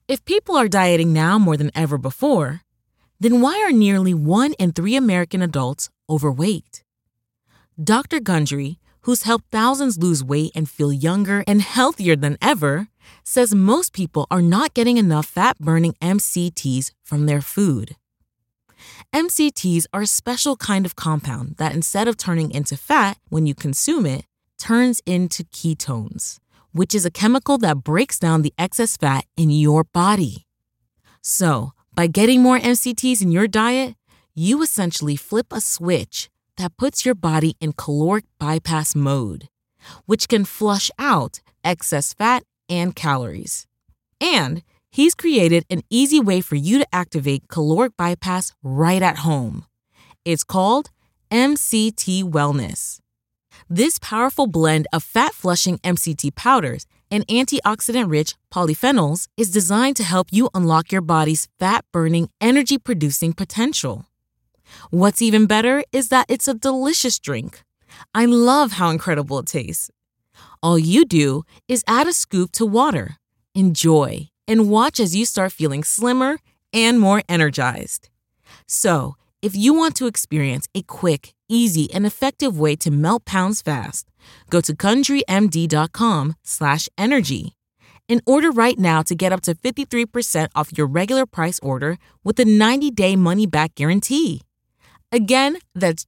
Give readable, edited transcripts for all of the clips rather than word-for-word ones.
If people are dieting now more than ever before, then why are nearly 1 in 3 American adults overweight? Dr. Gundry, who's helped thousands lose weight and feel younger and healthier than ever, says most people are not getting enough fat-burning MCTs from their food. MCTs are a special kind of compound that instead of turning into fat when you consume it, turns into ketones, which is a chemical that breaks down the excess fat in your body. So, by getting more MCTs in your diet, you essentially flip a switch that puts your body in caloric bypass mode, which can flush out excess fat and calories. And he's created an easy way for you to activate caloric bypass right at home. It's called MCT Wellness. This powerful blend of fat-flushing MCT powders and antioxidant-rich polyphenols is designed to help you unlock your body's fat-burning, energy-producing potential. What's even better is that it's a delicious drink. I love how incredible it tastes. All you do is add a scoop to water, enjoy, and watch as you start feeling slimmer and more energized. So, if you want to experience a quick, easy, and effective way to melt pounds fast, go to GundryMD.com/energy and order right now to get up to 53% off your regular price order with a 90-day money-back guarantee. Again, that's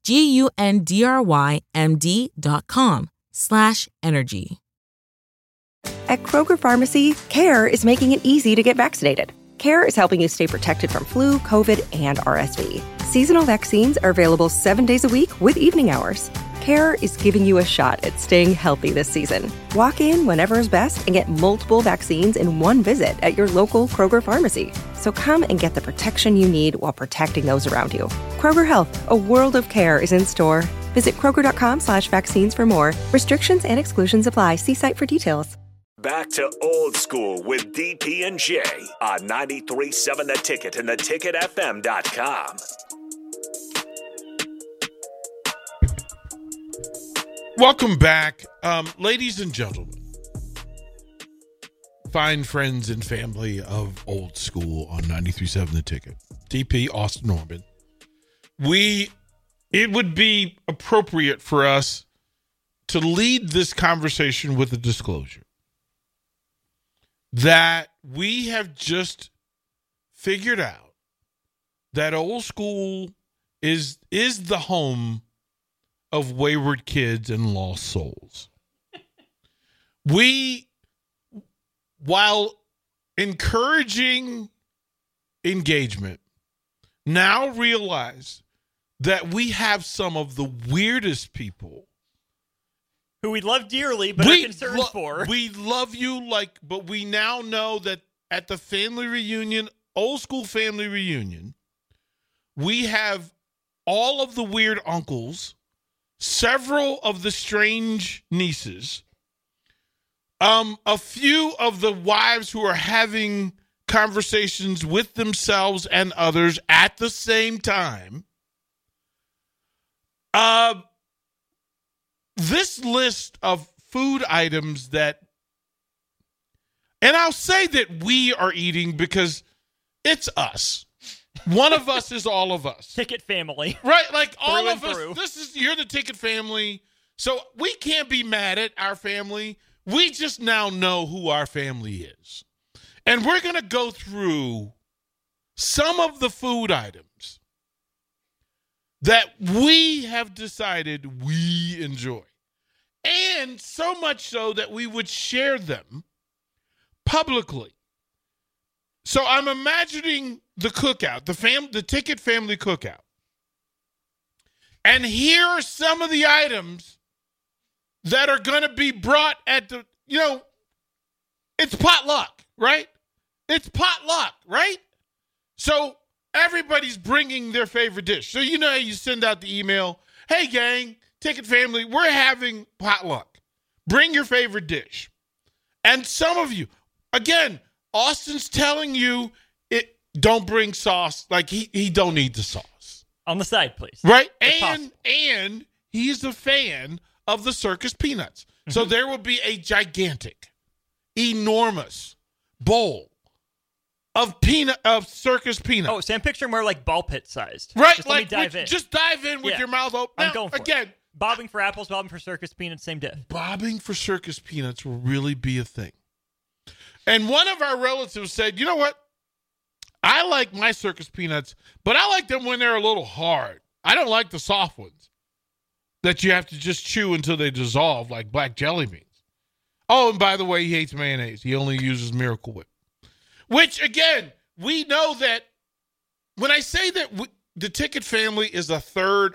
GUNDRYMD.com/energy. At Kroger Pharmacy, CARE is making it easy to get vaccinated. CARE is helping you stay protected from flu, COVID, and RSV. Seasonal vaccines are available 7 days a week with evening hours. CARE is giving you a shot at staying healthy this season. Walk in whenever is best and get multiple vaccines in one visit at your local Kroger Pharmacy. So come and get the protection you need while protecting those around you. Kroger Health, a world of care is in store. Visit Kroger.com/vaccines for more. Restrictions and exclusions apply. See site for details. Back to Old School with DP and J on 93.7 The Ticket and theticketfm.com. Welcome back, ladies and gentlemen, fine friends and family of Old School on 93.7 The Ticket. DP, Austin Norman. It would be appropriate for us to lead this conversation with a disclosure that we have just figured out that Old School is the home of wayward kids and lost souls. We, while encouraging engagement, now realize that we have some of the weirdest people who we love dearly, but are concerned for. We love you, but we now know that at the family reunion, Old School family reunion, we have all of the weird uncles, several of the strange nieces, a few of the wives who are having conversations with themselves and others at the same time. This list of food items that, and I'll say that we are eating because it's us. One of us is all of us. Ticket family. Right? Like all of us. You're the Ticket family. So we can't be mad at our family. We just now know who our family is. And we're going to go through some of the food items that we have decided we enjoy. And so much so that we would share them publicly. So I'm imagining the cookout, the Ticket family cookout. And here are some of the items that are going to be brought at the, it's potluck, right? It's potluck, right? So everybody's bringing their favorite dish. So you send out the email, hey gang, Ticket family, we're having potluck. Bring your favorite dish. And some of you, again, Austin's telling you don't bring sauce. Like he don't need the sauce. On the side, please. Right? And he's a fan of the circus peanuts. Mm-hmm. So there will be a gigantic, enormous bowl of Circus peanut. Oh, so I'm picturing more like ball pit sized. Right, just like let me dive in. Just dive in with your mouth open. Now, I'm going for again. it. Bobbing for apples, bobbing for circus peanuts, same diff. Bobbing for circus peanuts will really be a thing. And one of our relatives said, you know what? I like my circus peanuts, but I like them when they're a little hard. I don't like the soft ones that you have to just chew until they dissolve like black jelly beans. Oh, and by the way, he hates mayonnaise. He only uses Miracle Whip. Which, again, we know that when I say that the Ticket family is a third,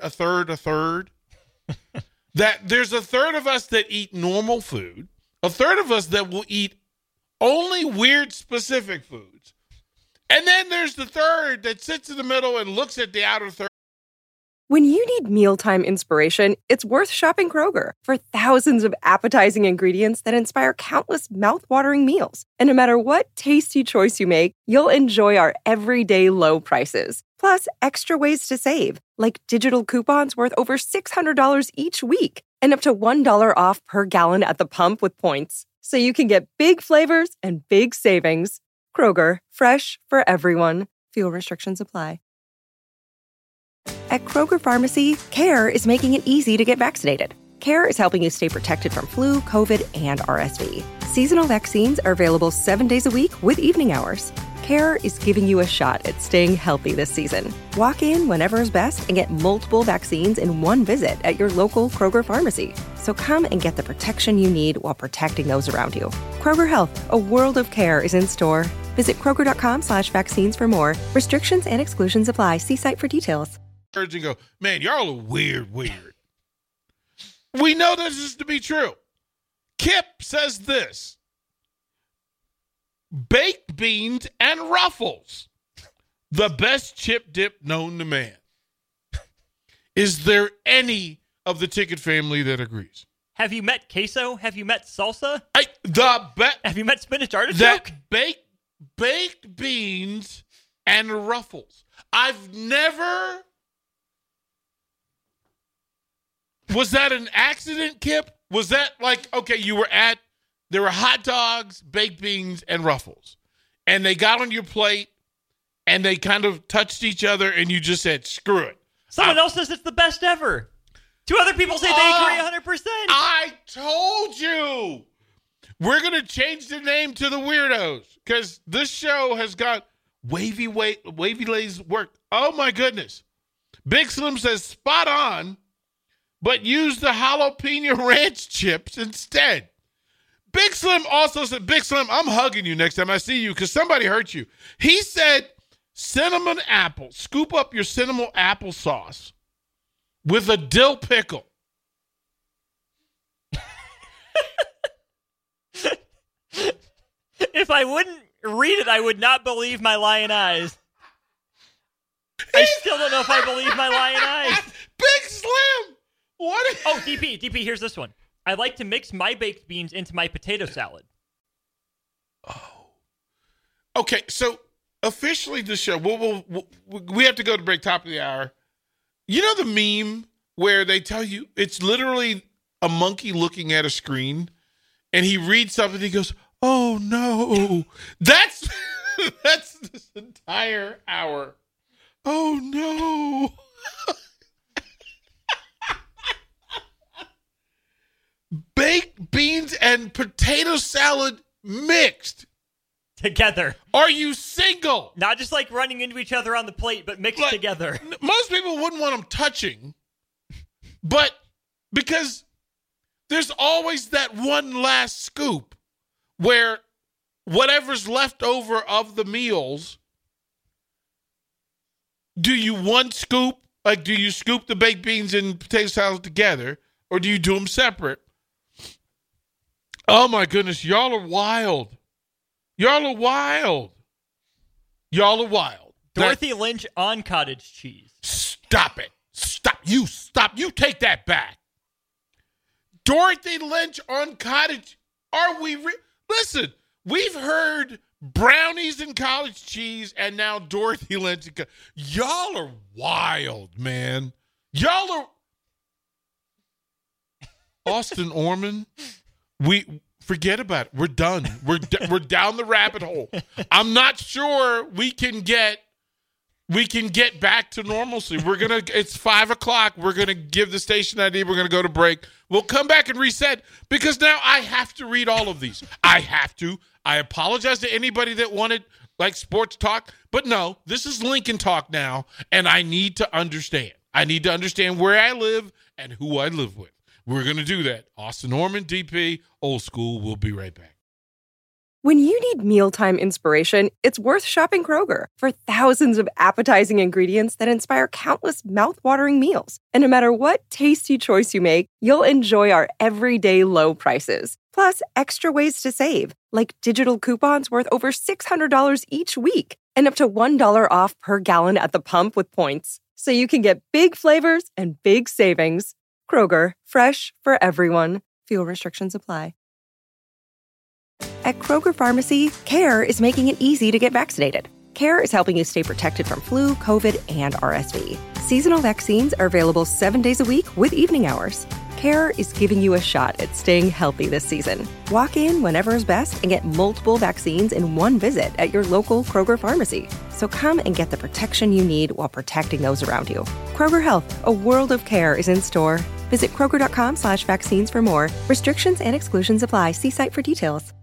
that there's a third of us that eat normal food, a third of us that will eat only weird specific foods, and then there's the third that sits in the middle and looks at the outer third. When you need mealtime inspiration, it's worth shopping Kroger for thousands of appetizing ingredients that inspire countless mouth-watering meals. And no matter what tasty choice you make, you'll enjoy our everyday low prices. Plus, extra ways to save, like digital coupons worth over $600 each week and up to $1 off per gallon at the pump with points. So you can get big flavors and big savings. Kroger, fresh for everyone. Fuel restrictions apply. At Kroger Pharmacy, CARE is making it easy to get vaccinated. CARE is helping you stay protected from flu, COVID, and RSV. Seasonal vaccines are available 7 days a week with evening hours. CARE is giving you a shot at staying healthy this season. Walk in whenever is best and get multiple vaccines in one visit at your local Kroger pharmacy. So come and get the protection you need while protecting those around you. Kroger Health, a world of care is in store. Visit Kroger.com/vaccines for more. Restrictions and exclusions apply. See site for details. And go, man, y'all are weird. We know this is to be true. Kip says this: baked beans and Ruffles, the best chip dip known to man. Is there any of the Ticket family that agrees? Have you met queso? Have you met salsa? Have you met spinach artichoke? That baked beans and Ruffles. I've never. Was that an accident, Kip? Was that like, okay, there were hot dogs, baked beans, and Ruffles. And they got on your plate, and they kind of touched each other, and you just said, screw it. Someone else says it's the best ever. Two other people say they agree 100%. I told you. We're going to change the name to the Weirdos, because this show has got Wavy Lay's work. Oh, my goodness. Big Slim says, spot on, but use the jalapeno ranch chips instead. Big Slim also said, Big Slim, I'm hugging you next time I see you because somebody hurt you. He said cinnamon apple. Scoop up your cinnamon apple sauce with a dill pickle. If I wouldn't read it, I would not believe my lion eyes. I still don't know if I believe my lion eyes. Big Slim! What? Oh, DP, here's this one. I like to mix my baked beans into my potato salad. Oh. Okay, so officially the show, we have to go to break top of the hour. You know the meme where they tell you it's literally a monkey looking at a screen and he reads something and he goes, oh no. That's this entire hour. Oh no. Baked beans and potato salad mixed together. Are you single? Not just like running into each other on the plate, but mixed together. Most people wouldn't want them touching, but because there's always that one last scoop where whatever's left over of the meals, do you one scoop? Like, do you scoop the baked beans and potato salad together, or do you do them separate? Oh, my goodness. Y'all are wild. Dorothy Lynch on cottage cheese. Stop it. Stop. You take that back. Dorothy Lynch on cottage. Are we? Listen, we've heard brownies and cottage cheese and now Dorothy Lynch. Y'all are wild, man. Y'all are. Austin Orman. Forget about it. We're done. We're down the rabbit hole. I'm not sure we can get back to normalcy. It's 5:00. We're gonna give the station ID. We're gonna go to break. We'll come back and reset because now I have to read all of these. I have to. I apologize to anybody that wanted like sports talk, but no, this is Lincoln talk now, and I need to understand. I need to understand where I live and who I live with. We're gonna do that. Austin Norman, DP, Old School. We'll be right back. When you need mealtime inspiration, it's worth shopping Kroger for thousands of appetizing ingredients that inspire countless mouth-watering meals. And no matter what tasty choice you make, you'll enjoy our everyday low prices. Plus, extra ways to save, like digital coupons worth over $600 each week and up to $1 off per gallon at the pump with points. So you can get big flavors and big savings. Kroger, fresh for everyone. Fuel restrictions apply. At Kroger Pharmacy, CARE is making it easy to get vaccinated. CARE is helping you stay protected from flu, COVID, and RSV. Seasonal vaccines are available 7 days a week with evening hours. CARE is giving you a shot at staying healthy this season. Walk in whenever is best and get multiple vaccines in one visit at your local Kroger pharmacy. So come and get the protection you need while protecting those around you. Kroger Health, a world of care is in store. Visit Kroger.com/vaccines for more. Restrictions and exclusions apply. See site for details.